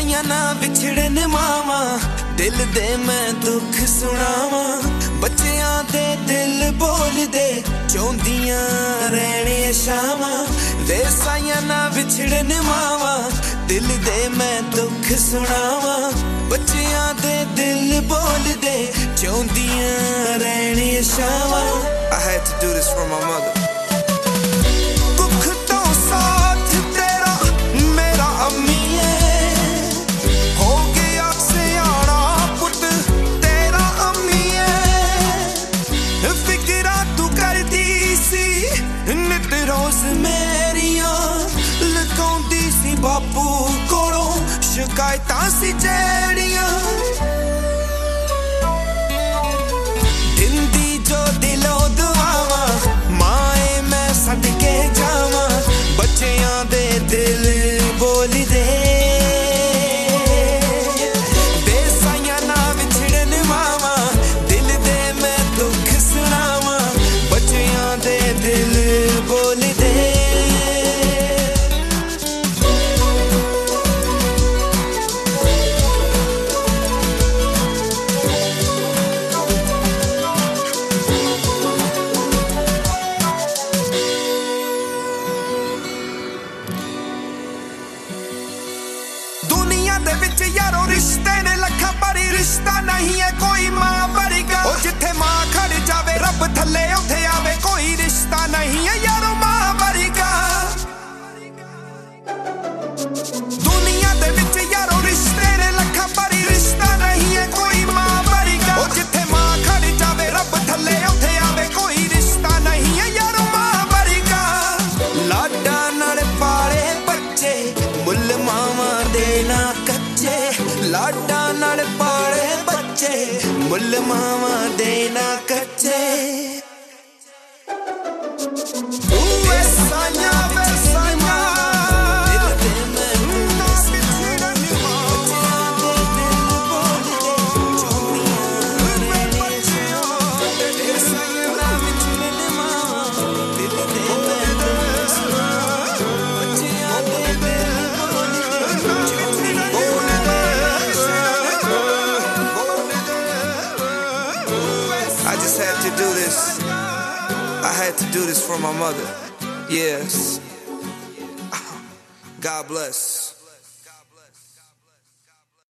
साइया ना विछड़न मावा दिल दे मैं दुख सुनावा बच्चियां दे दिल बोल दे चौंदियां रहने शामा वे साइया ना विछड़न मावा दिल दे मैं दुख सुनावा बच्चियां दे दिल बोल दे चौंदियां रहने शामा I had to do this for my mother बापू कोलों शिकायतां सी जेड़ियां दिंदी जो दिलों दुआवां माए मैं सदके जावां बच्चियां दे दिल बोल दे बेसाइयां ना विछड़न मावां दिल दे मैं दुख सुनावां बच्चियां दे दिल बोल दे दुनिया दे विच यारो रिश्ते ने लखा भरी रिश्ता नहीं है कोई मां वर्गा ओ जिथे मां खड़ जावे रब थल्ले उथे आवे कोई रिश्ता नहीं है यारो मां वर्गा दुनिया दे विच यारो रिश्ते ने लखा भरी रिश्ता नहीं है कोई मां वर्गा ओ जिथे मां खड़ जावे रब थल्ले उथे आवे कोई रिश्ता नहीं है यारो मां वर्गा लाडा नाल पाले बच्चे मुल मावा देना कच्चे लाडा नाल पाले बच्चे मुल मावा देना कच्चे I just had to do this. I had to do this for my mother. Yes. God bless.